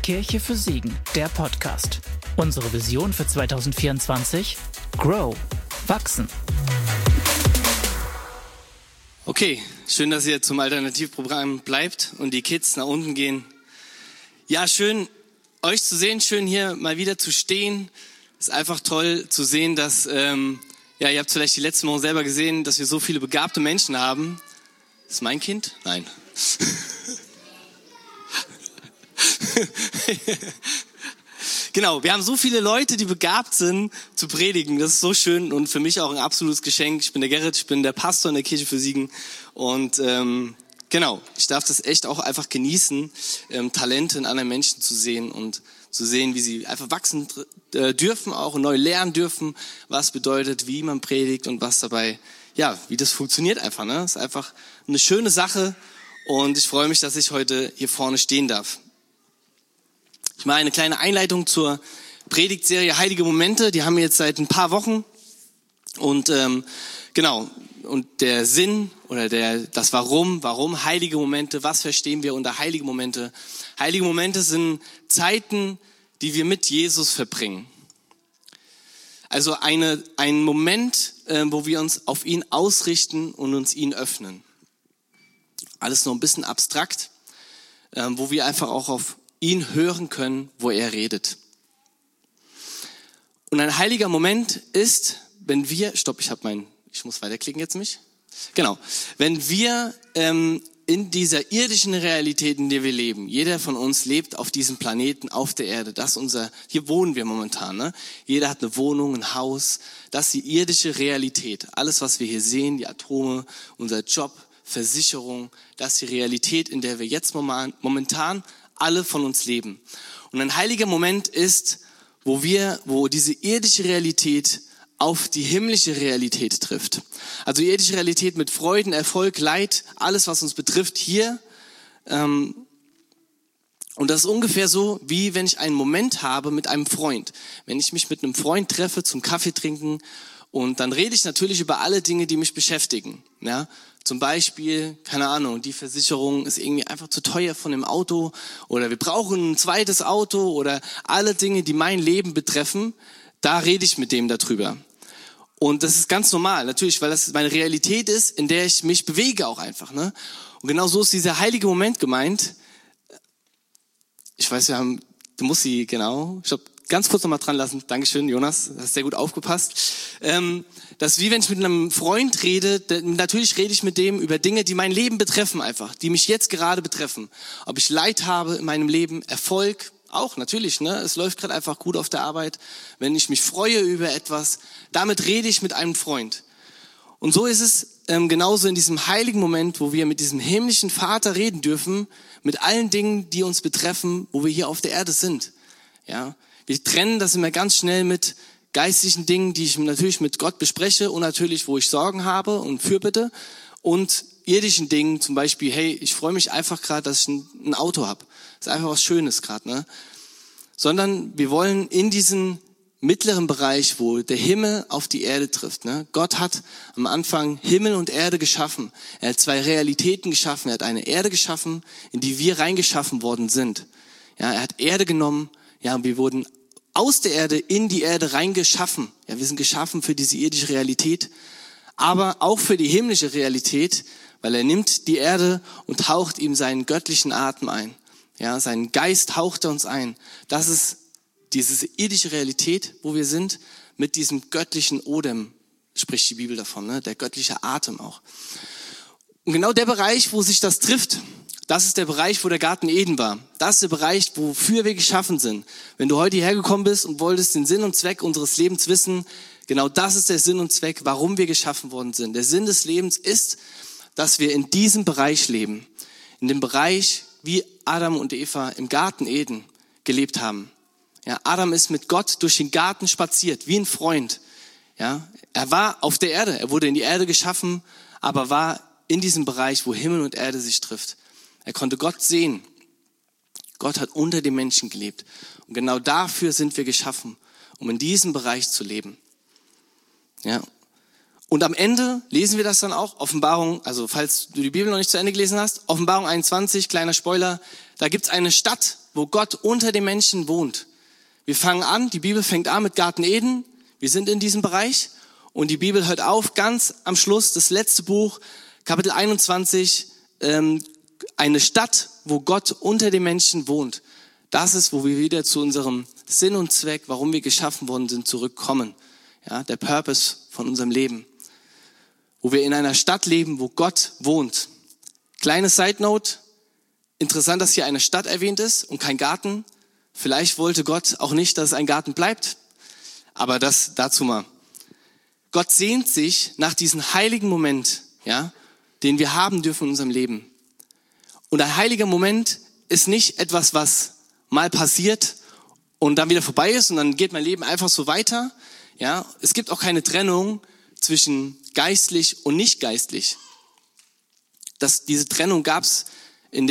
Kirche für Siegen, der Podcast. Unsere Vision für 2024? Grow. Wachsen. Okay, schön, dass ihr zum Alternativprogramm bleibt und die Kids nach unten gehen. Ja, schön, euch zu sehen, schön hier mal wieder zu stehen. Ist einfach toll zu sehen, dass, ihr habt vielleicht die letzten Wochen selber gesehen, dass wir so viele begabte Menschen haben. Ist mein Kind? Nein. Genau, wir haben so viele Leute, die begabt sind zu predigen. Das ist so schön und für mich auch ein absolutes Geschenk. Ich bin der Gerrit, ich bin der Pastor in der Kirche für Siegen und ich darf das echt auch einfach genießen, Talente in anderen Menschen zu sehen und zu sehen, wie sie einfach wachsen dürfen auch und neu lernen dürfen, was bedeutet, wie man predigt und was dabei, wie das funktioniert einfach. Ne? Das ist einfach eine schöne Sache und ich freue mich, dass ich heute hier vorne stehen darf. Ich mache eine kleine Einleitung zur Predigtserie Heilige Momente. Die haben wir jetzt seit ein paar Wochen. Und und der Sinn oder das warum heilige Momente, was verstehen wir unter heilige Momente? Heilige Momente sind Zeiten, die wir mit Jesus verbringen. Also ein Moment, wo wir uns auf ihn ausrichten und uns ihn öffnen. Alles noch ein bisschen abstrakt, wo wir einfach auch auf ihn hören können, wo er redet. Und ein heiliger Moment ist, wenn wir, ich muss weiterklicken jetzt mich. Genau, wenn wir in dieser irdischen Realität, in der wir leben, jeder von uns lebt auf diesem Planeten, auf der Erde, hier wohnen wir momentan, ne? Jeder hat eine Wohnung, ein Haus, das ist die irdische Realität. Alles, was wir hier sehen, die Atome, unser Job, Versicherung, das ist die Realität, in der wir jetzt momentan alle von uns leben. Und ein heiliger Moment ist, wo diese irdische Realität auf die himmlische Realität trifft. Also irdische Realität mit Freuden, Erfolg, Leid, alles was uns betrifft hier. Und das ist ungefähr so, wie wenn ich einen Moment habe mit einem Freund. Wenn ich mich mit einem Freund treffe zum Kaffee trinken und dann rede ich natürlich über alle Dinge, die mich beschäftigen. Ja? Zum Beispiel, keine Ahnung, die Versicherung ist irgendwie einfach zu teuer von dem Auto oder wir brauchen ein zweites Auto oder alle Dinge, die mein Leben betreffen, da rede ich mit dem darüber. Und das ist ganz normal, natürlich, weil das meine Realität ist, in der ich mich bewege auch einfach. Ne? Und genau so ist dieser heilige Moment gemeint. Ich weiß, ich glaube, ganz kurz nochmal dran lassen. Dankeschön, Jonas, du hast sehr gut aufgepasst. Das ist wie wenn ich mit einem Freund rede, natürlich rede ich mit dem über Dinge, die mein Leben betreffen einfach, die mich jetzt gerade betreffen. Ob ich Leid habe in meinem Leben, Erfolg, auch natürlich, ne? Es läuft gerade einfach gut auf der Arbeit. Wenn ich mich freue über etwas, damit rede ich mit einem Freund. Und so ist es genauso in diesem heiligen Moment, wo wir mit diesem himmlischen Vater reden dürfen, mit allen Dingen, die uns betreffen, wo wir hier auf der Erde sind. Ja, wir trennen das immer ganz schnell mit geistlichen Dingen, die ich natürlich mit Gott bespreche und natürlich, wo ich Sorgen habe und Fürbitte und irdischen Dingen, zum Beispiel, hey, ich freue mich einfach gerade, dass ich ein Auto habe. Das ist einfach was Schönes gerade, ne? Sondern wir wollen in diesen mittleren Bereich, wo der Himmel auf die Erde trifft. Ne? Gott hat am Anfang Himmel und Erde geschaffen. Er hat zwei Realitäten geschaffen. Er hat eine Erde geschaffen, in die wir reingeschaffen worden sind. Ja, er hat Erde genommen. Ja, wir wurden aus der Erde in die Erde reingeschaffen. Ja, wir sind geschaffen für diese irdische Realität, aber auch für die himmlische Realität, weil er nimmt die Erde und haucht ihm seinen göttlichen Atem ein. Ja, seinen Geist haucht er uns ein. Das ist diese irdische Realität, wo wir sind, mit diesem göttlichen Odem, spricht die Bibel davon, ne? Der göttliche Atem auch. Und genau der Bereich, wo sich das trifft, das ist der Bereich, wo der Garten Eden war. Das ist der Bereich, wofür wir geschaffen sind. Wenn du heute hierher gekommen bist und wolltest den Sinn und Zweck unseres Lebens wissen, genau das ist der Sinn und Zweck, warum wir geschaffen worden sind. Der Sinn des Lebens ist, dass wir in diesem Bereich leben. In dem Bereich, wie Adam und Eva im Garten Eden gelebt haben. Ja, Adam ist mit Gott durch den Garten spaziert, wie ein Freund. Ja, er war auf der Erde, er wurde in die Erde geschaffen, aber war in diesem Bereich, wo Himmel und Erde sich trifft. Er konnte Gott sehen. Gott hat unter den Menschen gelebt. Und genau dafür sind wir geschaffen, um in diesem Bereich zu leben. Ja. Und am Ende lesen wir das dann auch, Offenbarung, also falls du die Bibel noch nicht zu Ende gelesen hast, Offenbarung 21, kleiner Spoiler, da gibt's eine Stadt, wo Gott unter den Menschen wohnt. Wir fangen an, die Bibel fängt an mit Garten Eden. Wir sind in diesem Bereich. Und die Bibel hört auf, ganz am Schluss, das letzte Buch, Kapitel 21, eine Stadt, wo Gott unter den Menschen wohnt. Das ist, wo wir wieder zu unserem Sinn und Zweck, warum wir geschaffen worden sind, zurückkommen. Ja, der Purpose von unserem Leben. Wo wir in einer Stadt leben, wo Gott wohnt. Kleine Side Note, interessant, dass hier eine Stadt erwähnt ist und kein Garten. Vielleicht wollte Gott auch nicht, dass es ein Garten bleibt, aber das dazu mal. Gott sehnt sich nach diesem heiligen Moment, ja, den wir haben dürfen in unserem Leben. Und ein heiliger Moment ist nicht etwas, was mal passiert und dann wieder vorbei ist und dann geht mein Leben einfach so weiter. Ja, es gibt auch keine Trennung zwischen geistlich und nicht geistlich. Diese Trennung gab's bei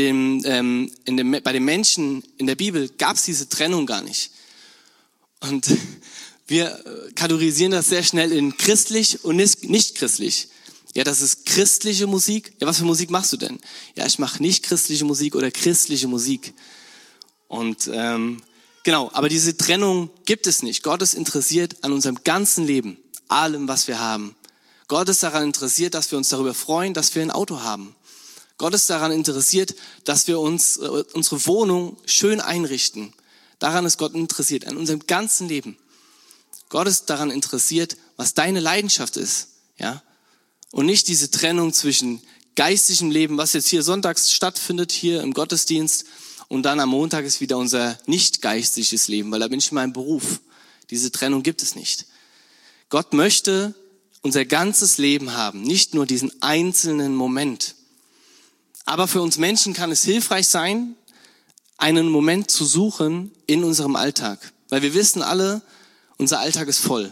den Menschen in der Bibel gab's diese Trennung gar nicht. Und wir kategorisieren das sehr schnell in christlich und nicht christlich. Ja, das ist christliche Musik. Ja, was für Musik machst du denn? Ja, ich mache nicht christliche Musik oder christliche Musik. Und genau, aber diese Trennung gibt es nicht. Gott ist interessiert an unserem ganzen Leben, allem, was wir haben. Gott ist daran interessiert, dass wir uns darüber freuen, dass wir ein Auto haben. Gott ist daran interessiert, dass wir uns unsere Wohnung schön einrichten. Daran ist Gott interessiert, an unserem ganzen Leben. Gott ist daran interessiert, was deine Leidenschaft ist, ja? Und nicht diese Trennung zwischen geistigem Leben, was jetzt hier sonntags stattfindet, hier im Gottesdienst, und dann am Montag ist wieder unser nicht geistliches Leben, weil da bin ich in meinem Beruf. Diese Trennung gibt es nicht. Gott möchte unser ganzes Leben haben, nicht nur diesen einzelnen Moment. Aber für uns Menschen kann es hilfreich sein, einen Moment zu suchen in unserem Alltag. Weil wir wissen alle, unser Alltag ist voll.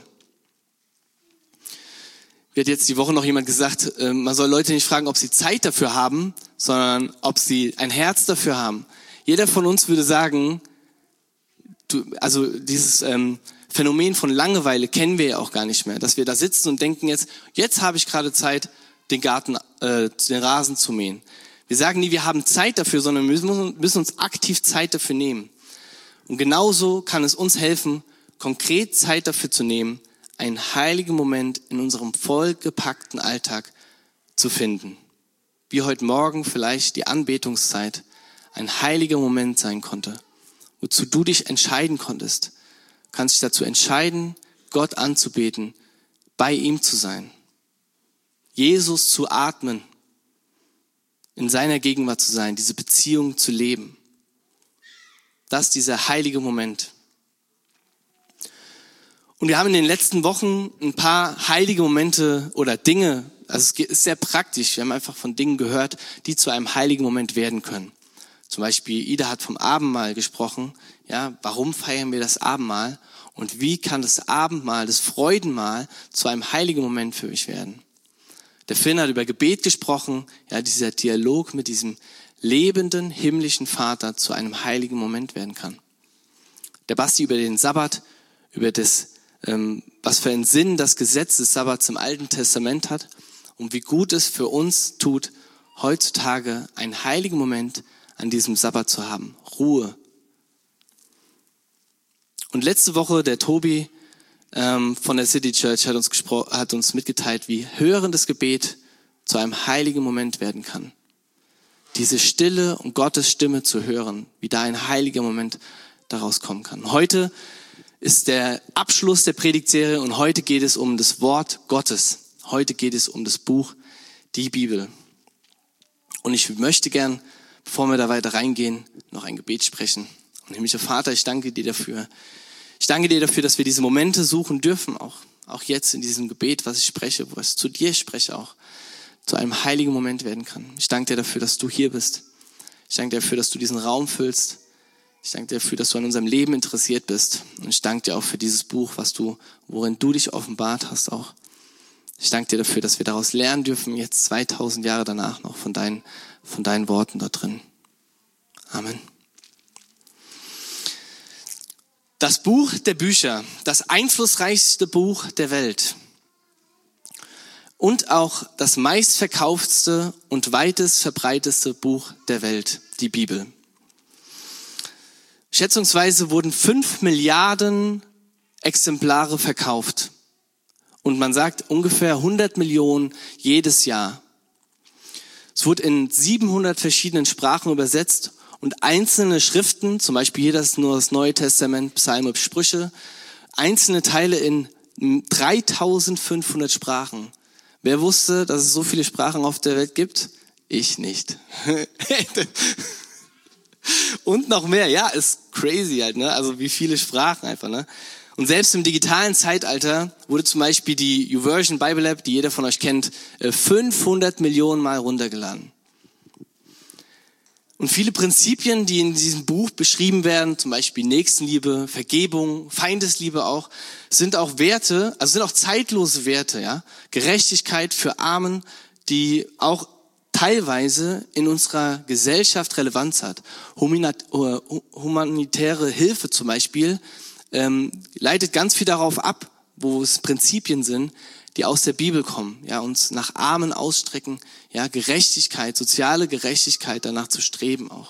Mir hat jetzt die Woche noch jemand gesagt, man soll Leute nicht fragen, ob sie Zeit dafür haben, sondern ob sie ein Herz dafür haben. Jeder von uns würde sagen, also dieses Phänomen von Langeweile kennen wir ja auch gar nicht mehr. Dass wir da sitzen und denken jetzt habe ich gerade Zeit, den Garten, den Rasen zu mähen. Wir sagen nie, wir haben Zeit dafür, sondern wir müssen uns aktiv Zeit dafür nehmen. Und genauso kann es uns helfen, konkret Zeit dafür zu nehmen, einen heiligen Moment in unserem vollgepackten Alltag zu finden. Wie heute Morgen vielleicht die Anbetungszeit ein heiliger Moment sein konnte, wozu du dich entscheiden konntest. Du kannst dich dazu entscheiden, Gott anzubeten, bei ihm zu sein, Jesus zu atmen, in seiner Gegenwart zu sein, diese Beziehung zu leben. Das ist dieser heilige Moment. Und wir haben in den letzten Wochen ein paar heilige Momente oder Dinge, also es ist sehr praktisch, wir haben einfach von Dingen gehört, die zu einem heiligen Moment werden können. Zum Beispiel Ida hat vom Abendmahl gesprochen. Ja, warum feiern wir das Abendmahl? Und wie kann das Abendmahl, das Freudenmahl zu einem heiligen Moment für mich werden? Der Finn hat über Gebet gesprochen. Ja, dieser Dialog mit diesem lebenden himmlischen Vater zu einem heiligen Moment werden kann. Der Basti über den Sabbat, über das, was für einen Sinn das Gesetz des Sabbats im Alten Testament hat und wie gut es für uns tut, heutzutage einen heiligen Moment an diesem Sabbat zu haben. Ruhe. Und letzte Woche der Tobi von der City Church hat uns mitgeteilt, wie hörendes Gebet zu einem heiligen Moment werden kann. Diese Stille und Gottes Stimme zu hören, wie da ein heiliger Moment daraus kommen kann. Heute ist der Abschluss der Predigtserie und heute geht es um das Wort Gottes. Heute geht es um das Buch, die Bibel. Und ich möchte gern, bevor wir da weiter reingehen, noch ein Gebet sprechen. Und himmlischer Vater, ich danke dir dafür. Ich danke dir dafür, dass wir diese Momente suchen dürfen, auch jetzt in diesem Gebet, was ich spreche, wo ich zu dir spreche, auch zu einem heiligen Moment werden kann. Ich danke dir dafür, dass du hier bist. Ich danke dir dafür, dass du diesen Raum füllst. Ich danke dir dafür, dass du an unserem Leben interessiert bist. Und ich danke dir auch für dieses Buch, worin du dich offenbart hast auch. Ich danke dir dafür, dass wir daraus lernen dürfen, jetzt 2000 Jahre danach noch von deinen Worten da drin. Amen. Das Buch der Bücher, das einflussreichste Buch der Welt und auch das meistverkauftste und weitest verbreiteste Buch der Welt, die Bibel. Schätzungsweise wurden 5 Milliarden Exemplare verkauft. Und man sagt ungefähr 100 Millionen jedes Jahr. Es wurde in 700 verschiedenen Sprachen übersetzt und einzelne Schriften, zum Beispiel hier nur das Neue Testament, Psalme, Sprüche, einzelne Teile in 3500 Sprachen. Wer wusste, dass es so viele Sprachen auf der Welt gibt? Ich nicht. Und noch mehr, ja, ist crazy halt, ne? Also wie viele Sprachen einfach, ne? Und selbst im digitalen Zeitalter wurde zum Beispiel die YouVersion Bible App, die jeder von euch kennt, 500 Millionen Mal runtergeladen. Und viele Prinzipien, die in diesem Buch beschrieben werden, zum Beispiel Nächstenliebe, Vergebung, Feindesliebe auch, sind auch Werte, also sind auch zeitlose Werte, ja? Gerechtigkeit für Armen, die auch teilweise in unserer Gesellschaft Relevanz hat. Humanitäre Hilfe zum Beispiel leitet ganz viel darauf ab, wo es Prinzipien sind, die aus der Bibel kommen, ja, uns nach Armen ausstrecken, ja, Gerechtigkeit, soziale Gerechtigkeit, danach zu streben auch.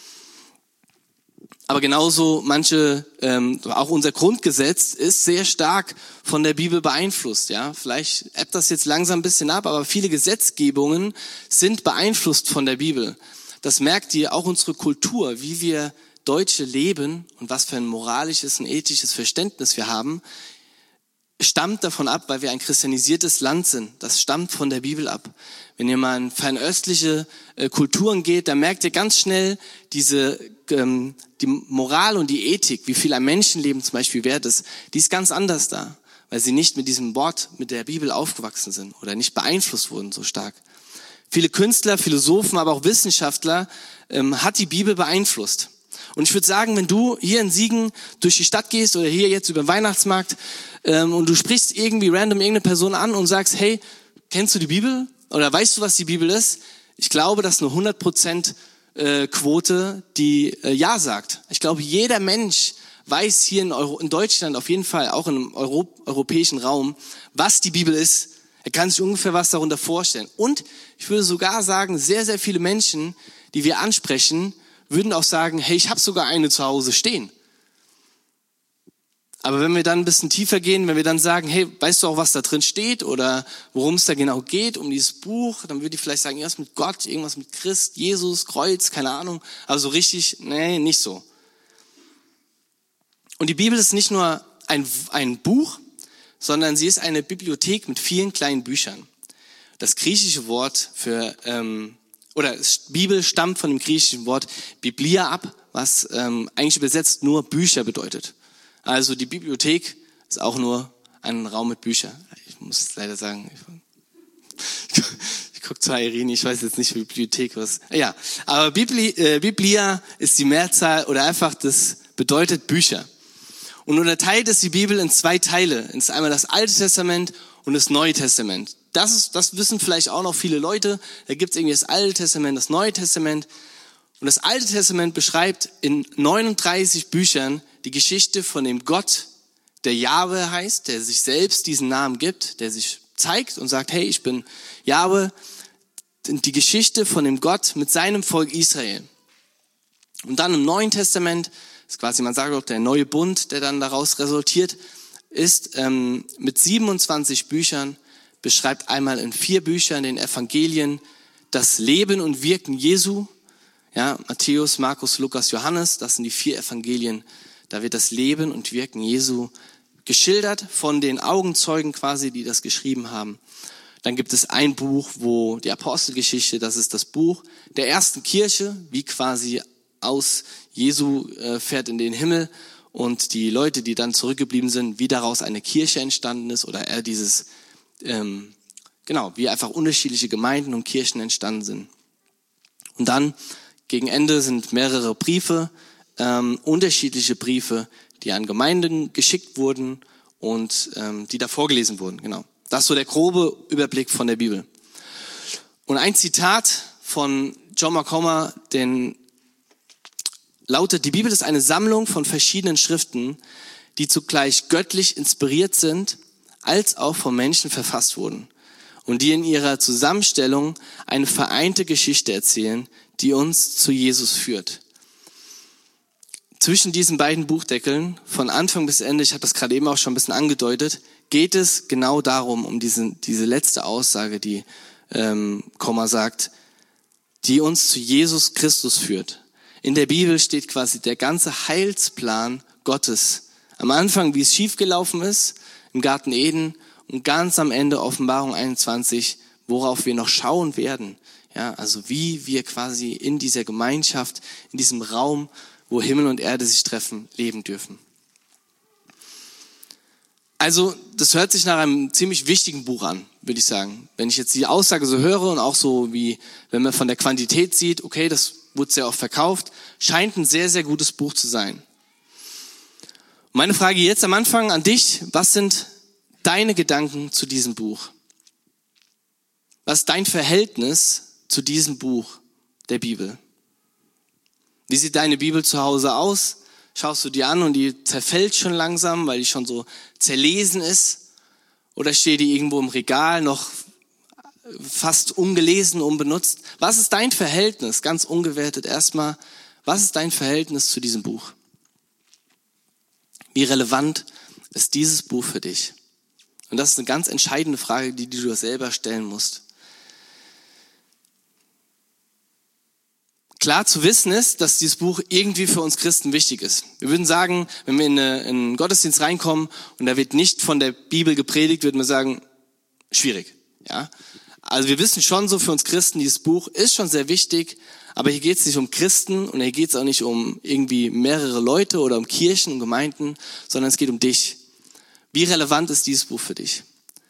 Aber genauso auch unser Grundgesetz ist sehr stark von der Bibel beeinflusst, ja. Vielleicht ebbt das jetzt langsam ein bisschen ab, aber viele Gesetzgebungen sind beeinflusst von der Bibel. Das merkt ihr, auch unsere Kultur, wie wir Deutsche leben und was für ein moralisches und ethisches Verständnis wir haben, stammt davon ab, weil wir ein christianisiertes Land sind. Das stammt von der Bibel ab. Wenn ihr mal in fernöstliche Kulturen geht, dann merkt ihr ganz schnell die Moral und die Ethik, wie viel ein Menschenleben zum Beispiel wert ist, die ist ganz anders da, weil sie nicht mit diesem Wort, mit der Bibel aufgewachsen sind oder nicht beeinflusst wurden so stark. Viele Künstler, Philosophen, aber auch Wissenschaftler hat die Bibel beeinflusst. Und ich würde sagen, wenn du hier in Siegen durch die Stadt gehst oder hier jetzt über den Weihnachtsmarkt und du sprichst irgendwie random irgendeine Person an und sagst, hey, kennst du die Bibel? Oder weißt du, was die Bibel ist? Ich glaube, das ist eine 100% Quote, die Ja sagt. Ich glaube, jeder Mensch weiß hier in Deutschland auf jeden Fall, auch im europäischen Raum, was die Bibel ist. Er kann sich ungefähr was darunter vorstellen. Und ich würde sogar sagen, sehr, sehr viele Menschen, die wir ansprechen, würden auch sagen, hey, ich habe sogar eine zu Hause stehen. Aber wenn wir dann ein bisschen tiefer gehen, wenn wir dann sagen, hey, weißt du auch, was da drin steht oder worum es da genau geht, um dieses Buch, dann würde ich vielleicht sagen, irgendwas mit Gott, irgendwas mit Christ, Jesus, Kreuz, keine Ahnung. Aber so richtig, nee, nicht so. Und die Bibel ist nicht nur ein Buch, sondern sie ist eine Bibliothek mit vielen kleinen Büchern. Das griechische Wort für Bibel stammt von dem griechischen Wort Biblia ab, was eigentlich übersetzt nur Bücher bedeutet. Also die Bibliothek ist auch nur ein Raum mit Büchern. Ich muss es leider sagen. Ich gucke zu Irene, ich weiß jetzt nicht, wie Bibliothek was. Ja, aber Biblia ist die Mehrzahl oder einfach das bedeutet Bücher. Und unterteilt ist die Bibel in 2 Teile. Es ist einmal das Alte Testament und das Neue Testament. Das wissen vielleicht auch noch viele Leute. Da gibt es irgendwie das Alte Testament, das Neue Testament. Und das Alte Testament beschreibt in 39 Büchern die Geschichte von dem Gott, der Jahwe heißt, der sich selbst diesen Namen gibt, der sich zeigt und sagt, hey, ich bin Jahwe. Die Geschichte von dem Gott mit seinem Volk Israel. Und dann im Neuen Testament, das ist quasi, man sagt auch, der neue Bund, der dann daraus resultiert, ist mit 27 Büchern, beschreibt einmal in 4 Büchern, den Evangelien, das Leben und Wirken Jesu. Ja, Matthäus, Markus, Lukas, Johannes, das sind die 4 Evangelien. Da wird das Leben und Wirken Jesu geschildert von den Augenzeugen quasi, die das geschrieben haben. Dann gibt es ein Buch, wo die Apostelgeschichte, das ist das Buch der ersten Kirche, wie quasi aus Jesu fährt in den Himmel und die Leute, die dann zurückgeblieben sind, wie daraus eine Kirche entstanden ist oder wie einfach unterschiedliche Gemeinden und Kirchen entstanden sind. Und dann gegen Ende sind mehrere Briefe, unterschiedliche Briefe, die an Gemeinden geschickt wurden und die da vorgelesen wurden. Genau. Das ist so der grobe Überblick von der Bibel. Und ein Zitat von John McComber, lautet, die Bibel ist eine Sammlung von verschiedenen Schriften, die zugleich göttlich inspiriert sind, als auch von Menschen verfasst wurden und die in ihrer Zusammenstellung eine vereinte Geschichte erzählen, die uns zu Jesus führt. zwischen diesen beiden Buchdeckeln, von Anfang bis Ende, ich habe das gerade eben auch schon ein bisschen angedeutet, geht es genau darum, um diese letzte Aussage, die Komma sagt, die uns zu Jesus Christus führt. In der Bibel steht quasi der ganze Heilsplan Gottes. Am Anfang, wie es schiefgelaufen ist, im Garten Eden, und ganz am Ende Offenbarung 21, worauf wir noch schauen werden. Ja, also wie wir quasi in dieser Gemeinschaft, in diesem Raum, wo Himmel und Erde sich treffen, leben dürfen. Also, das hört sich nach einem ziemlich wichtigen Buch an, würde ich sagen. Wenn ich jetzt die Aussage so höre und auch so wie, wenn man von der Quantität sieht, okay, das wurde sehr oft verkauft, scheint ein sehr, sehr gutes Buch zu sein. Meine Frage jetzt am Anfang an dich, was sind deine Gedanken zu diesem Buch? Was ist dein Verhältnis zu diesem Buch der Bibel? Wie sieht deine Bibel zu Hause aus? Schaust du die an und die zerfällt schon langsam, weil die schon so zerlesen ist? Oder steht die irgendwo im Regal noch fast ungelesen, unbenutzt? Was ist dein Verhältnis, ganz ungewertet erstmal, was ist dein Verhältnis zu diesem Buch? Wie relevant ist dieses Buch für dich? Und das ist eine ganz entscheidende Frage, die du dir selber stellen musst. Klar zu wissen ist, dass dieses Buch irgendwie für uns Christen wichtig ist. Wir würden sagen, wenn wir in einen Gottesdienst reinkommen und da wird nicht von der Bibel gepredigt, würden wir sagen, schwierig. Ja? Also wir wissen schon so, für uns Christen, dieses Buch ist schon sehr wichtig, aber hier geht es nicht um Christen und hier geht es auch nicht um irgendwie mehrere Leute oder um Kirchen und Gemeinden, sondern es geht um dich. Wie relevant ist dieses Buch für dich?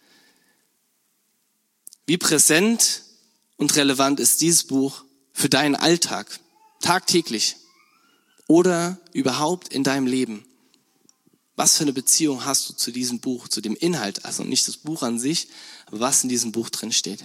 Wie präsent und relevant ist dieses Buch für deinen Alltag, tagtäglich oder überhaupt in deinem Leben? Was für eine Beziehung hast du zu diesem Buch, zu dem Inhalt, also nicht das Buch an sich, aber was in diesem Buch drin steht?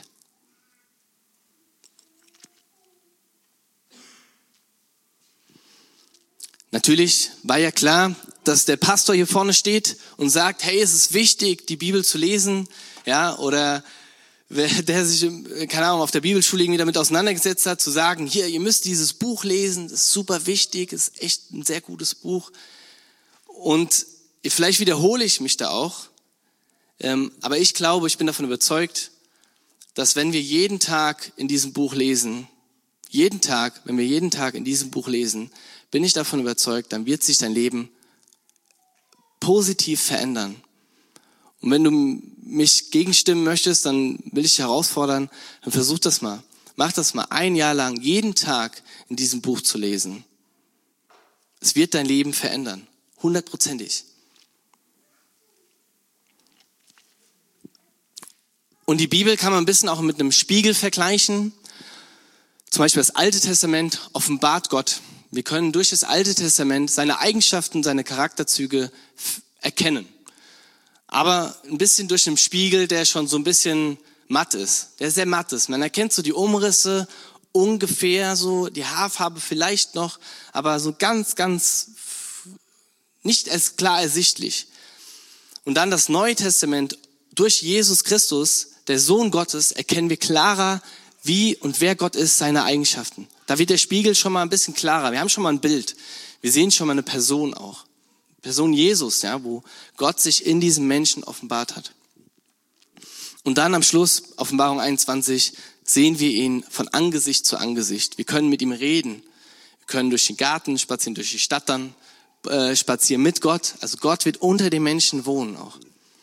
Natürlich war ja klar, dass der Pastor hier vorne steht und sagt, hey, es ist wichtig, die Bibel zu lesen, ja, oder der sich, keine Ahnung, auf der Bibelschule irgendwie damit auseinandergesetzt hat, zu sagen, hier, ihr müsst dieses Buch lesen, das ist super wichtig, ist echt ein sehr gutes Buch. Und vielleicht wiederhole ich mich da auch, aber ich glaube, ich bin davon überzeugt, dass wenn wir jeden Tag in diesem Buch lesen, wenn wir jeden Tag in diesem Buch lesen, bin ich davon überzeugt, dann wird sich dein Leben positiv verändern. Und wenn du mich gegenstimmen möchtest, dann will ich dich herausfordern, dann versuch das mal. Mach das mal 1 Jahr lang, jeden Tag in diesem Buch zu lesen. Es wird dein Leben verändern, 100%. Und die Bibel kann man ein bisschen auch mit einem Spiegel vergleichen. Zum Beispiel das Alte Testament offenbart Gott. Wir können durch das Alte Testament seine Eigenschaften, seine Charakterzüge erkennen. Aber ein bisschen durch den Spiegel, der schon so ein bisschen matt ist. Der sehr matt ist. Man erkennt so die Umrisse ungefähr so, die Haarfarbe vielleicht noch, aber so ganz, ganz nicht als klar ersichtlich. Und dann das Neue Testament, durch Jesus Christus, der Sohn Gottes, erkennen wir klarer, wie und wer Gott ist, seine Eigenschaften. Da wird der Spiegel schon mal ein bisschen klarer. Wir haben schon mal ein Bild. Wir sehen schon mal eine Person auch. Person Jesus, ja, wo Gott sich in diesem Menschen offenbart hat. Und dann am Schluss, Offenbarung 21, sehen wir ihn von Angesicht zu Angesicht. Wir können mit ihm reden. Wir können durch den Garten spazieren, durch die Stadt dann spazieren mit Gott. Also Gott wird unter den Menschen wohnen auch.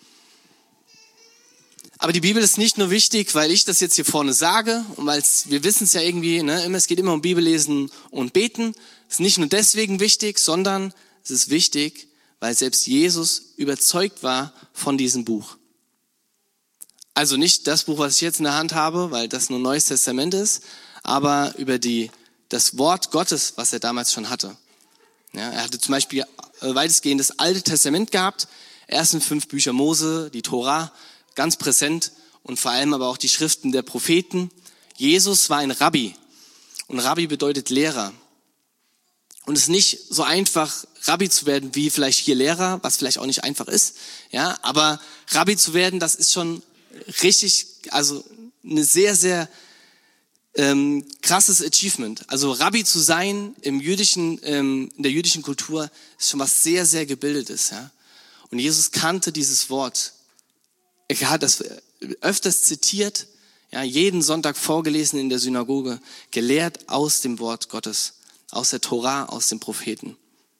Aber die Bibel ist nicht nur wichtig, weil ich das jetzt hier vorne sage und weil wir wissen es ja irgendwie, ne, es geht immer um Bibellesen und Beten. Es ist nicht nur deswegen wichtig, sondern es ist wichtig, weil selbst Jesus überzeugt war von diesem Buch. Also nicht das Buch, was ich jetzt in der Hand habe, weil das nur ein Neues Testament ist, aber über das Wort Gottes, was er damals schon hatte. Ja, er hatte zum Beispiel weitestgehend das Alte Testament gehabt, ersten 5 Bücher Mose, die Tora, ganz präsent und vor allem aber auch die Schriften der Propheten. Jesus war ein Rabbi und Rabbi bedeutet Lehrer. Und es ist nicht so einfach, Rabbi zu werden wie vielleicht hier Lehrer, was vielleicht auch nicht einfach ist. Ja, aber Rabbi zu werden, das ist schon richtig, also eine sehr, sehr krasses Achievement. Also Rabbi zu sein in der jüdischen Kultur ist schon was sehr, sehr Gebildetes. Ja? Und Jesus kannte dieses Wort. Er hat das öfters zitiert, ja, jeden Sonntag vorgelesen in der Synagoge, gelehrt aus dem Wort Gottes, aus der Tora, aus den Propheten.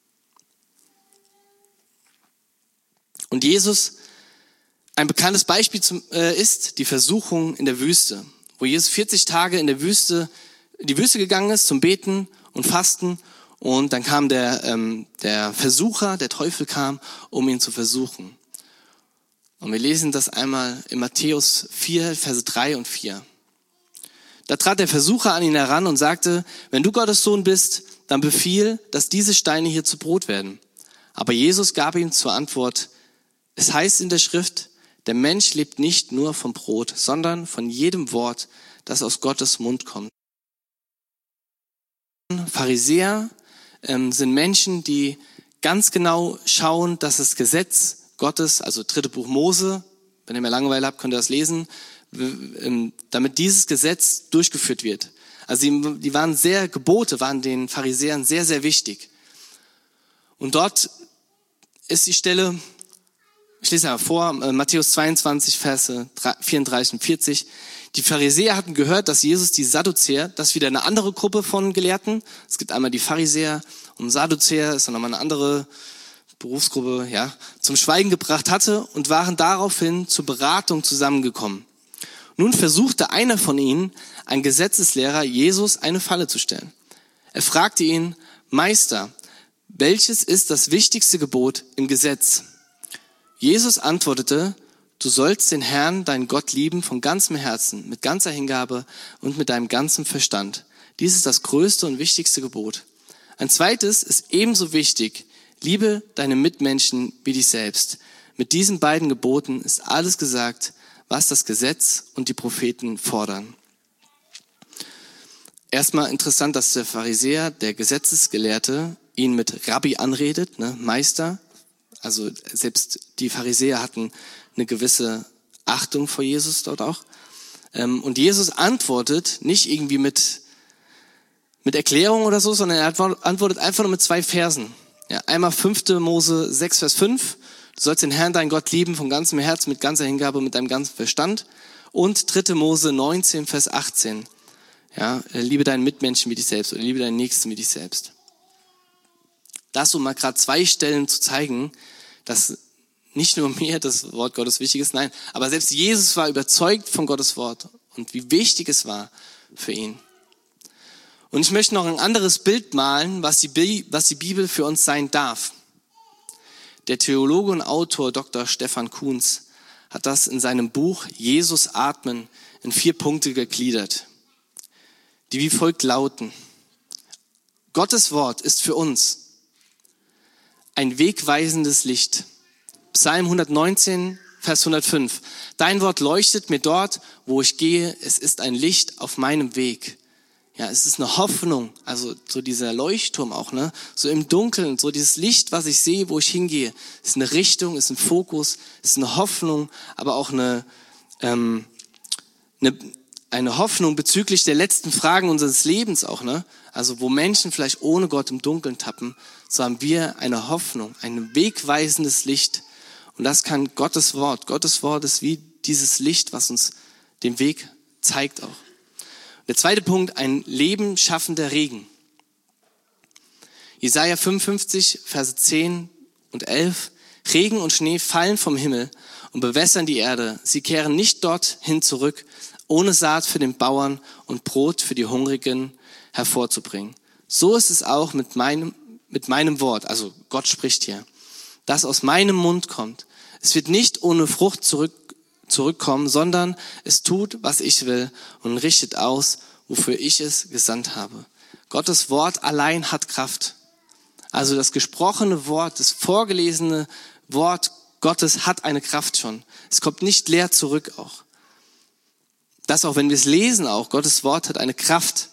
Und Jesus, ein bekanntes Beispiel ist die Versuchung in der Wüste, wo Jesus 40 Tage in die Wüste gegangen ist zum Beten und Fasten. Und dann kam der Versucher, der Teufel kam, um ihn zu versuchen. Und wir lesen das einmal in Matthäus 4, Verse 3 und 4. Da trat der Versucher an ihn heran und sagte, wenn du Gottes Sohn bist, dann befiehl, dass diese Steine hier zu Brot werden. Aber Jesus gab ihm zur Antwort, es heißt in der Schrift, der Mensch lebt nicht nur vom Brot, sondern von jedem Wort, das aus Gottes Mund kommt. Pharisäer sind Menschen, die ganz genau schauen, dass das Gesetz Gottes, also 3. Buch Mose, wenn ihr mehr Langeweile habt, könnt ihr das lesen, damit dieses Gesetz durchgeführt wird. Also die Gebote waren den Pharisäern sehr, sehr wichtig. Und dort ist die Stelle, ich lese einmal vor, Matthäus 22, Verse 34 und 40. Die Pharisäer hatten gehört, dass Jesus die Sadduzäer, das ist wieder eine andere Gruppe von Gelehrten. Es gibt einmal die Pharisäer und Sadduzäer, ist dann nochmal eine andere Berufsgruppe, ja, zum Schweigen gebracht hatte und waren daraufhin zur Beratung zusammengekommen. Nun versuchte einer von ihnen, ein Gesetzeslehrer, Jesus eine Falle zu stellen. Er fragte ihn, Meister, welches ist das wichtigste Gebot im Gesetz? Jesus antwortete, du sollst den Herrn, deinen Gott, lieben von ganzem Herzen, mit ganzer Hingabe und mit deinem ganzen Verstand. Dies ist das größte und wichtigste Gebot. Ein zweites ist ebenso wichtig, liebe deine Mitmenschen wie dich selbst. Mit diesen beiden Geboten ist alles gesagt, was das Gesetz und die Propheten fordern. Erstmal interessant, dass der Pharisäer, der Gesetzesgelehrte, ihn mit Rabbi anredet, ne, Meister. Also selbst die Pharisäer hatten eine gewisse Achtung vor Jesus dort auch. Und Jesus antwortet nicht irgendwie mit Erklärung oder so, sondern er antwortet einfach nur mit 2 Versen. Ja, einmal 5. Mose 6, Vers 5. Du sollst den Herrn, deinen Gott, lieben von ganzem Herz, mit ganzer Hingabe, mit deinem ganzen Verstand. Und 3. Mose 19, Vers 18. Ja, liebe deinen Mitmenschen wie dich selbst oder liebe deinen Nächsten wie dich selbst. Das, um mal gerade 2 Stellen zu zeigen, dass nicht nur mir das Wort Gottes wichtig ist, nein, aber selbst Jesus war überzeugt von Gottes Wort und wie wichtig es war für ihn. Und ich möchte noch ein anderes Bild malen, was die Bibel für uns sein darf. Der Theologe und Autor Dr. Stefan Kuhns hat das in seinem Buch Jesus atmen in 4 Punkte gegliedert, die wie folgt lauten. Gottes Wort ist für uns ein wegweisendes Licht. Psalm 119, Vers 105. Dein Wort leuchtet mir dort, wo ich gehe. Es ist ein Licht auf meinem Weg. Ja, es ist eine Hoffnung, also so dieser Leuchtturm auch, ne? So im Dunkeln, so dieses Licht, was ich sehe, wo ich hingehe, ist eine Richtung, ist ein Fokus, ist eine Hoffnung, aber auch eine Hoffnung bezüglich der letzten Fragen unseres Lebens auch, ne? Also wo Menschen vielleicht ohne Gott im Dunkeln tappen, so haben wir eine Hoffnung, ein wegweisendes Licht. Und das kann Gottes Wort. Gottes Wort ist wie dieses Licht, was uns den Weg zeigt auch. Der zweite Punkt, ein Leben schaffender Regen. Jesaja 55, Verse 10 und 11. Regen und Schnee fallen vom Himmel und bewässern die Erde. Sie kehren nicht dorthin zurück, ohne Saat für den Bauern und Brot für die Hungrigen hervorzubringen. So ist es auch mit meinem Wort, also Gott spricht hier, das aus meinem Mund kommt. Es wird nicht ohne Frucht zurückkommen, sondern es tut, was ich will und richtet aus, wofür ich es gesandt habe. Gottes Wort allein hat Kraft. Also das gesprochene Wort, das vorgelesene Wort Gottes hat eine Kraft schon. Es kommt nicht leer zurück auch. Das auch, wenn wir es lesen auch, Gottes Wort hat eine Kraft.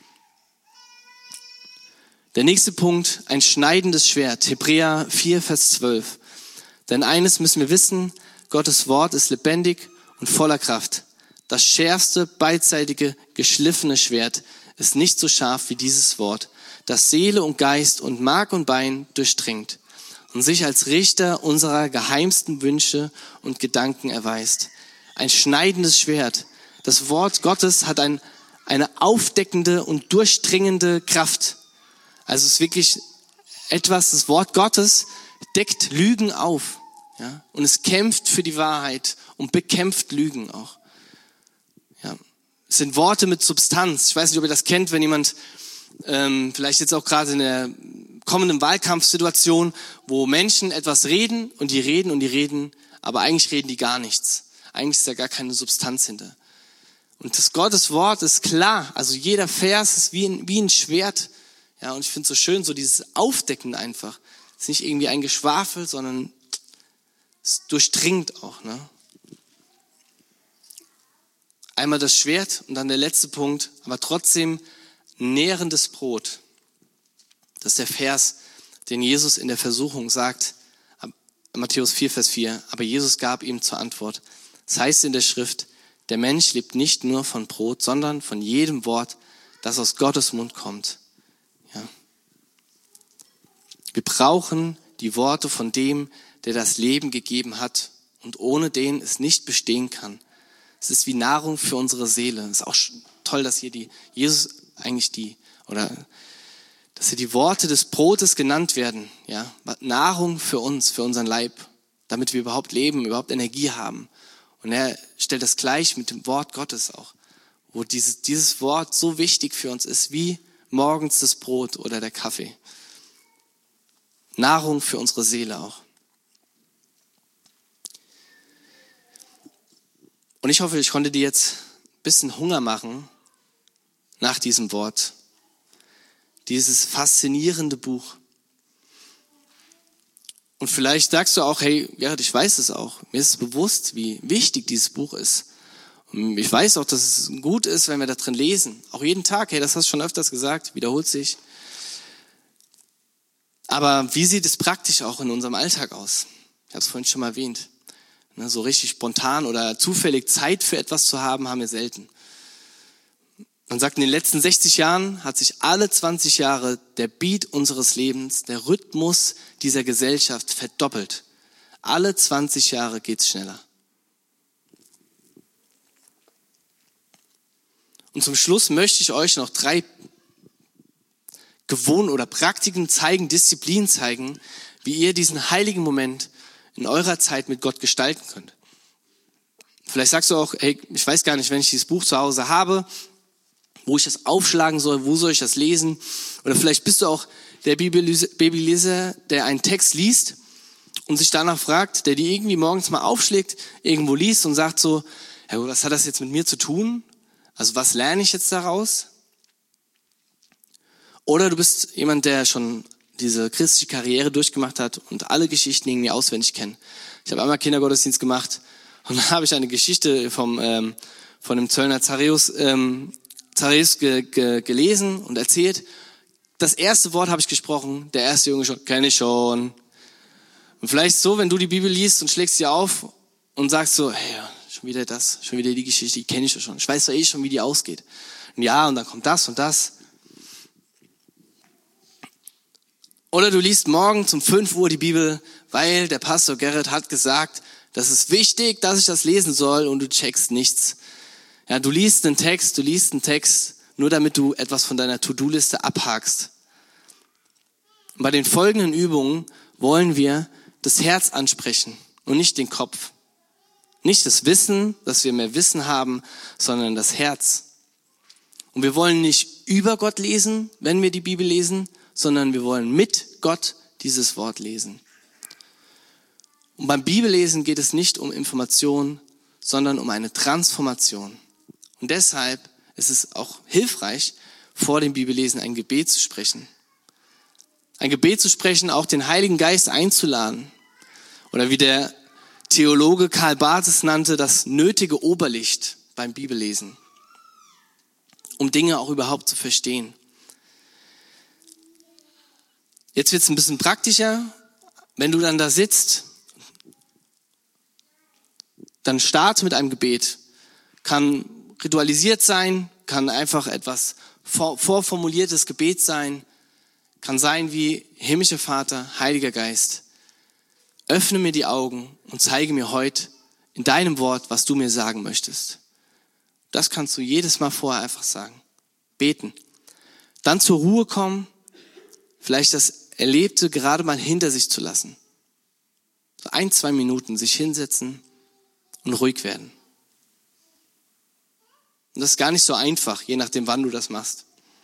Der nächste Punkt, ein schneidendes Schwert. Hebräer 4, Vers 12. Denn eines müssen wir wissen, Gottes Wort ist lebendig und voller Kraft. das schärfste, beidseitige, geschliffene Schwert ist nicht so scharf wie dieses Wort, das Seele und Geist und Mark und Bein durchdringt und sich als Richter unserer geheimsten Wünsche und Gedanken erweist. Ein schneidendes Schwert. Das Wort Gottes hat eine aufdeckende und durchdringende Kraft. Also es ist wirklich etwas, das Wort Gottes deckt Lügen auf. Ja? Und es kämpft für die Wahrheit und bekämpft Lügen auch. Ja? Es sind Worte mit Substanz. Ich weiß nicht, ob ihr das kennt, wenn jemand vielleicht jetzt auch gerade in der kommenden Wahlkampfsituation, wo Menschen etwas reden und die reden, aber eigentlich reden die gar nichts. Eigentlich ist da gar keine Substanz hinter. Und das Gottes Wort ist klar. Also jeder Vers ist wie ein Schwert. Ja, und ich finde es so schön, so dieses Aufdecken einfach. Es ist nicht irgendwie ein Geschwafel, sondern es durchdringt auch. Ne? Einmal das Schwert und dann der letzte Punkt, aber trotzdem nährendes Brot. Das ist der Vers, den Jesus in der Versuchung sagt, Matthäus 4, Vers 4. Aber Jesus gab ihm zur Antwort. Das heißt in der Schrift, der Mensch lebt nicht nur von Brot, sondern von jedem Wort, das aus Gottes Mund kommt. Ja. Wir brauchen die Worte von dem, der das Leben gegeben hat und ohne den es nicht bestehen kann. Es ist wie Nahrung für unsere Seele. Es ist auch toll, dass hier dass hier die Worte des Brotes genannt werden. Ja, Nahrung für uns, für unseren Leib, damit wir überhaupt leben, überhaupt Energie haben. Und er stellt das gleich mit dem Wort Gottes auch, wo dieses Wort so wichtig für uns ist, wie morgens das Brot oder der Kaffee. Nahrung für unsere Seele auch. Und ich hoffe, ich konnte dir jetzt ein bisschen Hunger machen nach diesem Wort. Dieses faszinierende Buch. Und vielleicht sagst du auch, hey, ja, ich weiß es auch. Mir ist bewusst, wie wichtig dieses Buch ist. Und ich weiß auch, dass es gut ist, wenn wir da drin lesen. Auch jeden Tag, hey, das hast du schon öfters gesagt, wiederholt sich. Aber wie sieht es praktisch auch in unserem Alltag aus? Ich habe es vorhin schon mal erwähnt. So richtig spontan oder zufällig Zeit für etwas zu haben, haben wir selten. Man sagt, in den letzten 60 Jahren hat sich alle 20 Jahre der Beat unseres Lebens, der Rhythmus dieser Gesellschaft verdoppelt. Alle 20 Jahre geht's schneller. Und zum Schluss möchte ich euch noch 3 Gewohnheiten oder Praktiken zeigen, Disziplinen zeigen, wie ihr diesen heiligen Moment in eurer Zeit mit Gott gestalten könnt. Vielleicht sagst du auch, hey, ich weiß gar nicht, wenn ich dieses Buch zu Hause habe, wo ich das aufschlagen soll, wo soll ich das lesen? Oder vielleicht bist du auch der Bibelleser, der einen Text liest und sich danach fragt, der die irgendwie morgens mal aufschlägt, irgendwo liest und sagt so, ja, was hat das jetzt mit mir zu tun? Also was lerne ich jetzt daraus? Oder du bist jemand, der schon diese christliche Karriere durchgemacht hat und alle Geschichten irgendwie auswendig kennt. Ich habe einmal Kindergottesdienst gemacht und da habe ich eine Geschichte von dem Zöllner Zachäus gelesen und erzählt. Das erste Wort habe ich gesprochen, der erste Junge schon, kenne ich schon. Und vielleicht so, wenn du die Bibel liest und schlägst sie auf und sagst so, hey, ja, schon wieder die Geschichte, die kenne ich schon. Ich weiß doch schon, wie die ausgeht. Und ja, und dann kommt das und das. Oder du liest morgen um 5 Uhr die Bibel, weil der Pastor Gerrit hat gesagt, das ist wichtig, dass ich das lesen soll und du checkst nichts. Ja, du liest einen Text, nur damit du etwas von deiner To-Do-Liste abhakst. Und bei den folgenden Übungen wollen wir das Herz ansprechen und nicht den Kopf. Nicht das Wissen, dass wir mehr Wissen haben, sondern das Herz. Und wir wollen nicht über Gott lesen, wenn wir die Bibel lesen, sondern wir wollen mit Gott dieses Wort lesen. Und beim Bibellesen geht es nicht um Information, sondern um eine Transformation. Und deshalb ist es auch hilfreich, vor dem Bibellesen ein Gebet zu sprechen. Ein Gebet zu sprechen, auch den Heiligen Geist einzuladen. Oder wie der Theologe Karl Barth es nannte, das nötige Oberlicht beim Bibellesen. Um Dinge auch überhaupt zu verstehen. Jetzt wird es ein bisschen praktischer. Wenn du dann da sitzt, dann starte mit einem Gebet. kann ritualisiert sein, kann einfach etwas vorformuliertes Gebet sein, kann sein wie: himmlischer Vater, Heiliger Geist, öffne mir die Augen und zeige mir heute in deinem Wort, was du mir sagen möchtest. Das kannst du jedes Mal vorher einfach sagen. Beten. Dann zur Ruhe kommen, vielleicht das Erlebte gerade mal hinter sich zu lassen. So 1-2 Minuten sich hinsetzen und ruhig werden. Und das ist gar nicht so einfach, je nachdem, wann du das machst.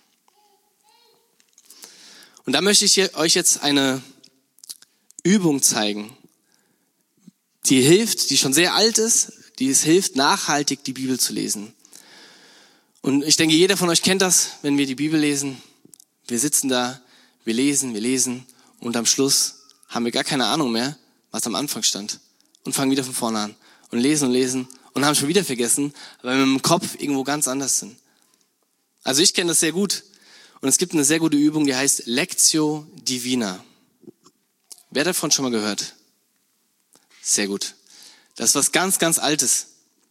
Und da möchte ich euch jetzt eine Übung zeigen, die hilft, die schon sehr alt ist, die es hilft, nachhaltig die Bibel zu lesen. Und ich denke, jeder von euch kennt das, wenn wir die Bibel lesen. Wir sitzen da, wir lesen und am Schluss haben wir gar keine Ahnung mehr, was am Anfang stand. Und fangen wieder von vorne an und lesen und haben schon wieder vergessen, weil wir im Kopf irgendwo ganz anders sind. Also ich kenne das sehr gut. Und es gibt eine sehr gute Übung, die heißt Lectio Divina. Wer hat davon schon mal gehört? Sehr gut. Das ist was ganz, ganz Altes.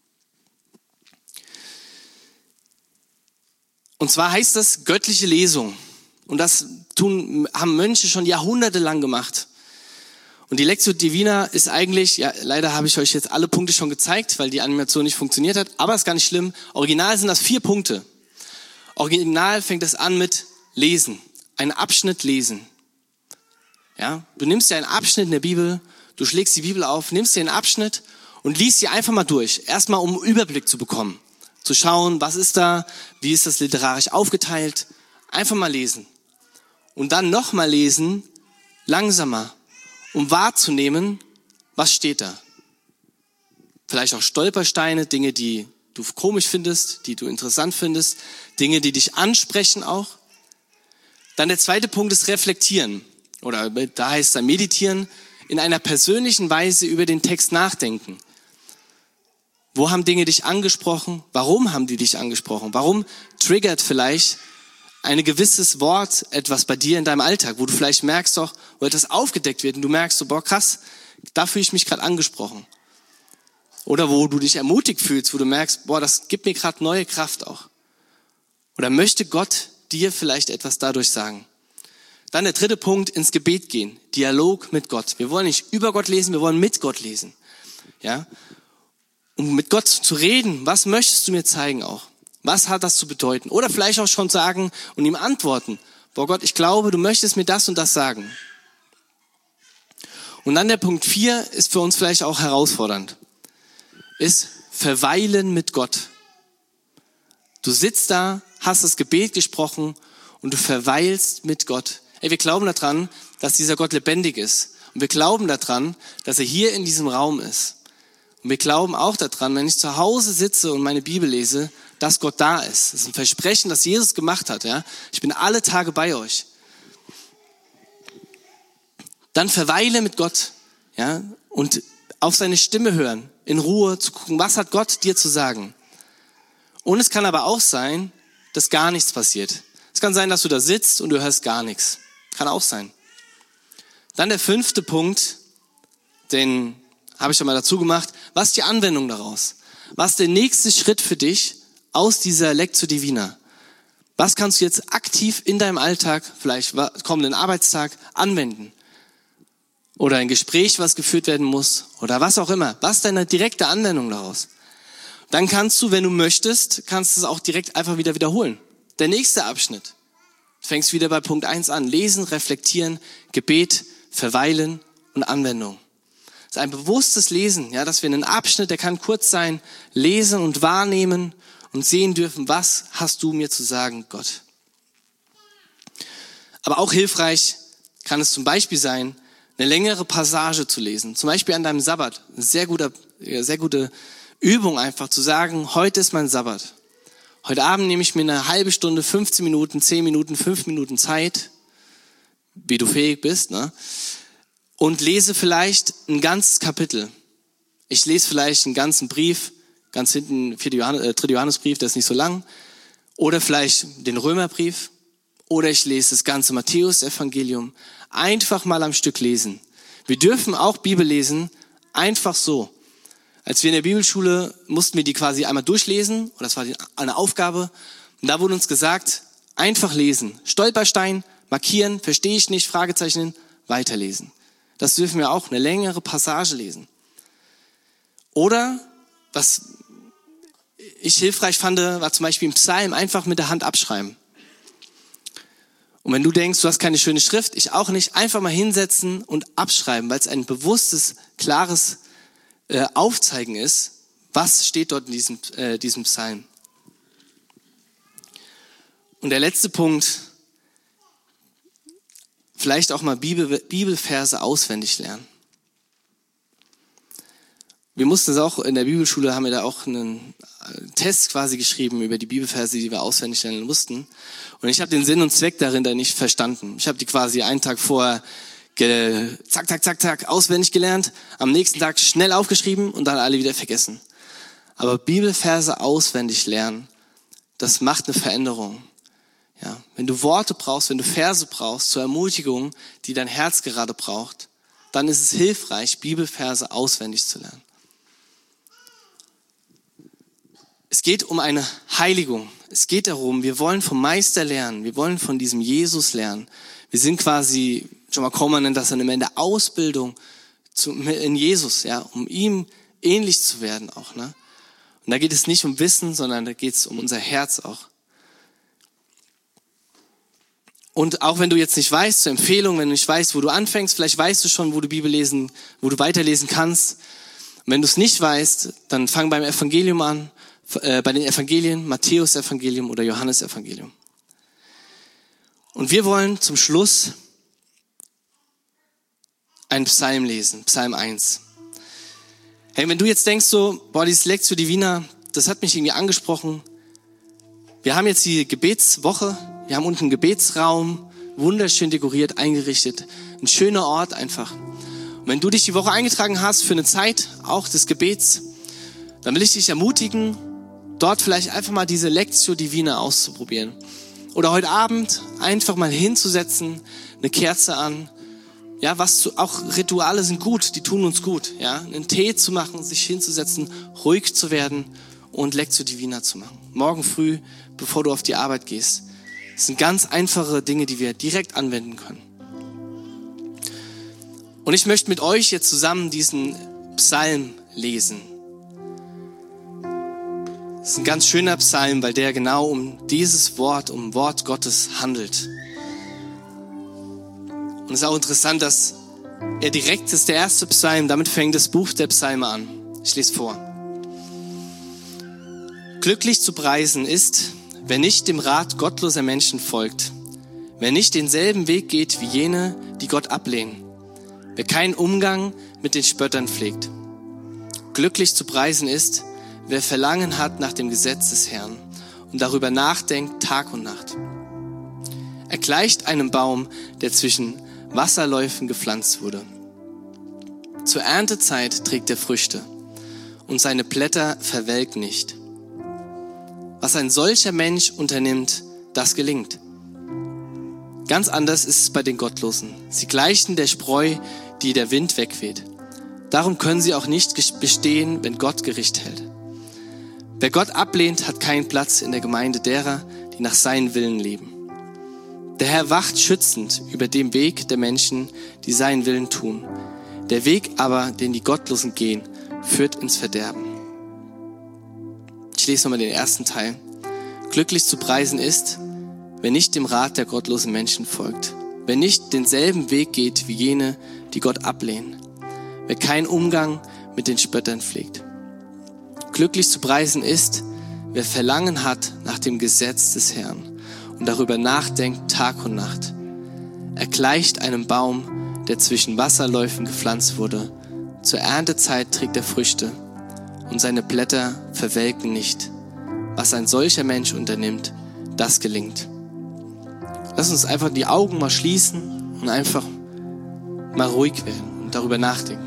Und zwar heißt das göttliche Lesung. Und das haben Mönche schon jahrhundertelang gemacht. Und die Lectio Divina ist eigentlich, ja, leider habe ich euch jetzt alle Punkte schon gezeigt, weil die Animation nicht funktioniert hat, aber ist gar nicht schlimm. Original sind das 4 Punkte. Original fängt das an mit Lesen. Einen Abschnitt lesen. Ja, du nimmst dir einen Abschnitt in der Bibel, du schlägst die Bibel auf, nimmst dir einen Abschnitt und liest sie einfach mal durch. Erstmal, um einen Überblick zu bekommen. Zu schauen, was ist da, wie ist das literarisch aufgeteilt. Einfach mal lesen. Und dann nochmal lesen, langsamer, um wahrzunehmen, was steht da. Vielleicht auch Stolpersteine, Dinge, die du komisch findest, die du interessant findest, Dinge, die dich ansprechen auch. Dann der zweite Punkt ist reflektieren. Oder da heißt es dann meditieren, in einer persönlichen Weise über den Text nachdenken. Wo haben Dinge dich angesprochen? Warum haben die dich angesprochen? Warum triggert vielleicht ein gewisses Wort etwas bei dir in deinem Alltag, wo du vielleicht merkst doch, wo etwas aufgedeckt wird und du merkst so, boah krass, da fühle ich mich gerade angesprochen. Oder wo du dich ermutigt fühlst, wo du merkst, boah, das gibt mir gerade neue Kraft auch. Oder möchte Gott dir vielleicht etwas dadurch sagen? Dann der dritte Punkt, ins Gebet gehen. Dialog mit Gott. Wir wollen nicht über Gott lesen, wir wollen mit Gott lesen. Ja? Um mit Gott zu reden, was möchtest du mir zeigen auch? Was hat das zu bedeuten? Oder vielleicht auch schon sagen und ihm antworten. Boah Gott, ich glaube, du möchtest mir das und das sagen. Und dann der Punkt 4 ist für uns vielleicht auch herausfordernd. Ist verweilen mit Gott. Du sitzt da, hast das Gebet gesprochen und du verweilst mit Gott. Ey, wir glauben daran, dass dieser Gott lebendig ist. Und wir glauben daran, dass er hier in diesem Raum ist. Und wir glauben auch daran, wenn ich zu Hause sitze und meine Bibel lese, dass Gott da ist. Das ist ein Versprechen, das Jesus gemacht hat. Ja? Ich bin alle Tage bei euch. Dann verweile mit Gott, ja? Und auf seine Stimme hören, in Ruhe zu gucken, was hat Gott dir zu sagen. Und es kann aber auch sein, dass gar nichts passiert. Es kann sein, dass du da sitzt und du hörst gar nichts. Kann auch sein. Dann der 5. Punkt, den habe ich schon mal dazu gemacht. Was ist die Anwendung daraus? Was ist der nächste Schritt für dich aus dieser Lectio Divina? Was kannst du jetzt aktiv in deinem Alltag, vielleicht kommenden Arbeitstag, anwenden? Oder ein Gespräch, was geführt werden muss? Oder was auch immer. Was ist deine direkte Anwendung daraus? Dann kannst du, wenn du möchtest, kannst du es auch direkt einfach wieder wiederholen. Der nächste Abschnitt. Du fängst wieder bei Punkt 1 an. Lesen, reflektieren, Gebet, verweilen und Anwendung. Das ist ein bewusstes Lesen, ja, dass wir einen Abschnitt, der kann kurz sein, lesen und wahrnehmen und sehen dürfen, was hast du mir zu sagen, Gott. Aber auch hilfreich kann es zum Beispiel sein, eine längere Passage zu lesen. Zum Beispiel an deinem Sabbat. Eine sehr gute Übung einfach zu sagen, heute ist mein Sabbat. Heute Abend nehme ich mir eine halbe Stunde, 15 Minuten, 10 Minuten, 5 Minuten Zeit, wie du fähig bist, ne? Und lese vielleicht ein ganzes Kapitel. Ich lese vielleicht einen ganzen Brief, ganz hinten 3. Johannesbrief, der ist nicht so lang. Oder vielleicht den Römerbrief. Oder ich lese das ganze Matthäus-Evangelium. Einfach mal am Stück lesen. Wir dürfen auch Bibel lesen, einfach so. Als wir in der Bibelschule mussten wir die quasi einmal durchlesen, oder das war eine Aufgabe. Und da wurde uns gesagt, einfach lesen. Stolperstein, markieren, verstehe ich nicht, Fragezeichen, weiterlesen. Das dürfen wir auch, eine längere Passage lesen. Oder, was ich hilfreich fand, war zum Beispiel im Psalm einfach mit der Hand abschreiben. Und wenn du denkst, du hast keine schöne Schrift, ich auch nicht, einfach mal hinsetzen und abschreiben, weil es ein bewusstes, klares Aufzeigen ist, was steht dort in diesem Psalm. Und der letzte Punkt, vielleicht auch mal Bibelverse auswendig lernen. Wir mussten es auch in der Bibelschule, haben wir da auch einen Test quasi geschrieben über die Bibelverse, die wir auswendig lernen mussten. Und ich habe den Sinn und Zweck darin da nicht verstanden. Ich habe die quasi einen Tag vorher zack, auswendig gelernt, am nächsten Tag schnell aufgeschrieben und dann alle wieder vergessen. Aber Bibelverse auswendig lernen, das macht eine Veränderung. Ja, wenn du Worte brauchst, wenn du Verse brauchst zur Ermutigung, die dein Herz gerade braucht, dann ist es hilfreich, Bibelverse auswendig zu lernen. Es geht um eine Heiligung. Es geht darum, wir wollen vom Meister lernen. Wir wollen von diesem Jesus lernen. Wir sind quasi, schon mal Coleman nennt das dann immer in der Ausbildung in Jesus, ja, um ihm ähnlich zu werden auch, ne? Und da geht es nicht um Wissen, sondern da geht es um unser Herz auch. Und auch wenn du jetzt nicht weißt, zur Empfehlung, wenn du nicht weißt, wo du anfängst, vielleicht weißt du schon, wo du Bibel lesen, wo du weiterlesen kannst. Und wenn du es nicht weißt, dann fang beim Evangelium an, bei den Evangelien, Matthäus-Evangelium oder Johannes-Evangelium. Und wir wollen zum Schluss einen Psalm lesen, Psalm 1. Hey, wenn du jetzt denkst so, boah, dieses Lectio Divina, das hat mich irgendwie angesprochen. Wir haben jetzt die Gebetswoche, wir haben unten einen Gebetsraum, wunderschön dekoriert, eingerichtet. Ein schöner Ort einfach. Und wenn du dich die Woche eingetragen hast für eine Zeit, auch des Gebets, dann will ich dich ermutigen, dort vielleicht einfach mal diese Lectio Divina auszuprobieren. Oder heute Abend einfach mal hinzusetzen, eine Kerze an. Ja, auch Rituale sind gut, die tun uns gut. Ja, einen Tee zu machen, sich hinzusetzen, ruhig zu werden und Lectio Divina zu machen. Morgen früh, bevor du auf die Arbeit gehst. Das sind ganz einfache Dinge, die wir direkt anwenden können. Und ich möchte mit euch jetzt zusammen diesen Psalm lesen. Das ist ein ganz schöner Psalm, weil der genau um dieses Wort, um Wort Gottes handelt. Und es ist auch interessant, dass er direkt ist, der erste Psalm, damit fängt das Buch der Psalme an. Ich lese vor. Glücklich zu preisen ist, wer nicht dem Rat gottloser Menschen folgt, wer nicht denselben Weg geht wie jene, die Gott ablehnen, wer keinen Umgang mit den Spöttern pflegt. Glücklich zu preisen ist, wer Verlangen hat nach dem Gesetz des Herrn und darüber nachdenkt Tag und Nacht. Er gleicht einem Baum, der zwischen Wasserläufen gepflanzt wurde. Zur Erntezeit trägt er Früchte und seine Blätter verwelken nicht. Was ein solcher Mensch unternimmt, das gelingt. Ganz anders ist es bei den Gottlosen. Sie gleichen der Spreu, die der Wind wegweht. Darum können sie auch nicht bestehen, wenn Gott Gericht hält. Wer Gott ablehnt, hat keinen Platz in der Gemeinde derer, die nach seinem Willen leben. Der Herr wacht schützend über dem Weg der Menschen, die seinen Willen tun. Der Weg aber, den die Gottlosen gehen, führt ins Verderben. Ich lese nochmal den ersten Teil. Glücklich zu preisen ist, wer nicht dem Rat der gottlosen Menschen folgt, wer nicht denselben Weg geht wie jene, die Gott ablehnen, wer keinen Umgang mit den Spöttern pflegt. Glücklich zu preisen ist, wer Verlangen hat nach dem Gesetz des Herrn und darüber nachdenkt Tag und Nacht. Er gleicht einem Baum, der zwischen Wasserläufen gepflanzt wurde. Zur Erntezeit trägt er Früchte und seine Blätter verwelken nicht. Was ein solcher Mensch unternimmt, das gelingt. Lass uns einfach die Augen mal schließen und einfach mal ruhig werden und darüber nachdenken.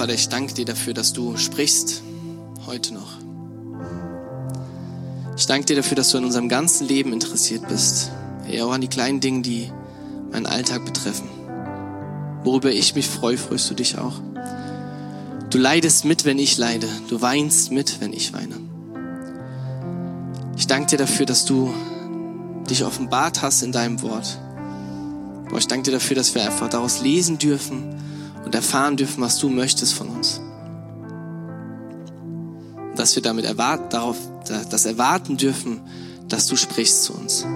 Vater, ich danke dir dafür, dass du sprichst heute noch. Ich danke dir dafür, dass du an unserem ganzen Leben interessiert bist. Auch an die kleinen Dinge, die meinen Alltag betreffen. Worüber ich mich freue, freust du dich auch. Du leidest mit, wenn ich leide. Du weinst mit, wenn ich weine. Ich danke dir dafür, dass du dich offenbart hast in deinem Wort. Ich danke dir dafür, dass wir einfach daraus lesen dürfen und erfahren dürfen, was du möchtest von uns. Und dass wir damit erwarten dürfen, dass du sprichst zu uns.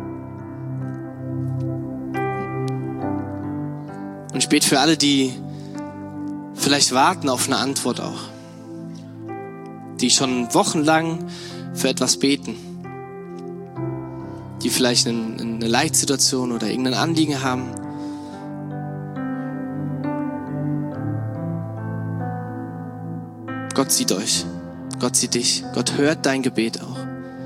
Und ich bete für alle, die vielleicht warten auf eine Antwort auch. Die schon wochenlang für etwas beten. Die vielleicht eine Leitsituation oder irgendein Anliegen haben. Gott sieht euch. Gott sieht dich. Gott hört dein Gebet auch.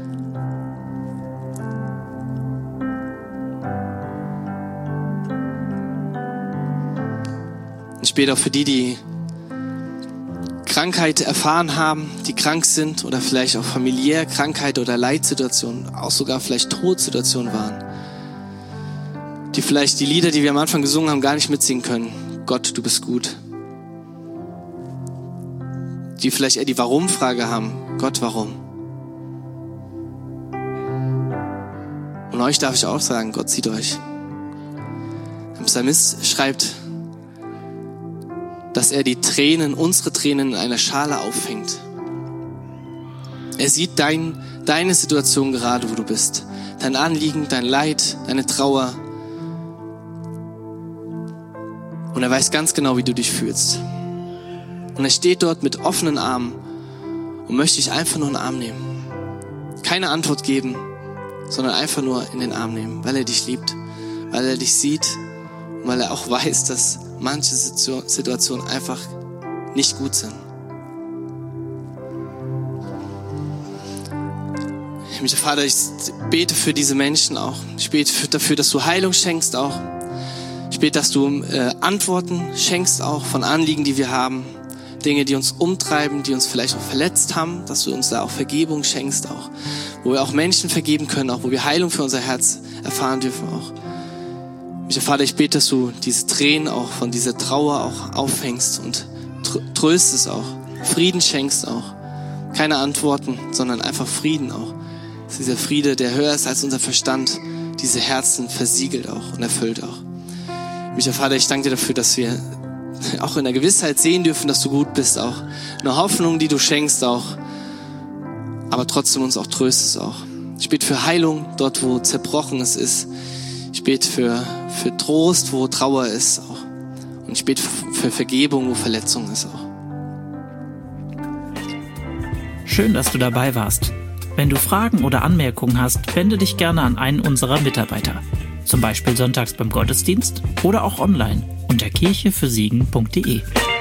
Ich bete auch für die Krankheit erfahren haben, die krank sind oder vielleicht auch familiär Krankheit oder Leitsituationen, auch sogar vielleicht Todsituationen waren. Die vielleicht die Lieder, die wir am Anfang gesungen haben, gar nicht mitsingen können. Gott, du bist gut. Die vielleicht eher die Warum-Frage haben. Gott, warum? Und euch darf ich auch sagen, Gott sieht euch. Der Psalmist schreibt, dass er die Tränen, unsere Tränen in einer Schale auffängt. Er sieht deine Situation gerade, wo du bist. Dein Anliegen, dein Leid, deine Trauer. Und er weiß ganz genau, wie du dich fühlst. Und er steht dort mit offenen Armen und möchte dich einfach nur in den Arm nehmen. Keine Antwort geben, sondern einfach nur in den Arm nehmen, weil er dich liebt, weil er dich sieht und weil er auch weiß, dass manche Situationen einfach nicht gut sind. Himmlischer Vater, ich bete für diese Menschen auch. Ich bete dafür, dass du Heilung schenkst auch. Ich bete, dass du Antworten schenkst auch von Anliegen, die wir haben. Dinge, die uns umtreiben, die uns vielleicht auch verletzt haben, dass du uns da auch Vergebung schenkst auch. Wo wir auch Menschen vergeben können, auch wo wir Heilung für unser Herz erfahren dürfen auch. Himmlischer Vater, ich bete, dass du diese Tränen auch von dieser Trauer auch auffängst und tröstest auch. Frieden schenkst auch. Keine Antworten, sondern einfach Frieden auch. Dass dieser Friede, der höher ist als unser Verstand, diese Herzen versiegelt auch und erfüllt auch. Himmlischer Vater, ich danke dir dafür, dass wir auch in der Gewissheit sehen dürfen, dass du gut bist auch. Eine Hoffnung, die du schenkst auch. Aber trotzdem uns auch tröstest auch. Ich bete für Heilung dort, wo Zerbrochenes ist. Ich bete für Trost, wo Trauer ist auch. Und ich bete für Vergebung, wo Verletzung ist auch. Schön, dass du dabei warst. Wenn du Fragen oder Anmerkungen hast, wende dich gerne an einen unserer Mitarbeiter. Zum Beispiel sonntags beim Gottesdienst oder auch online unter kirchefürsiegen.de.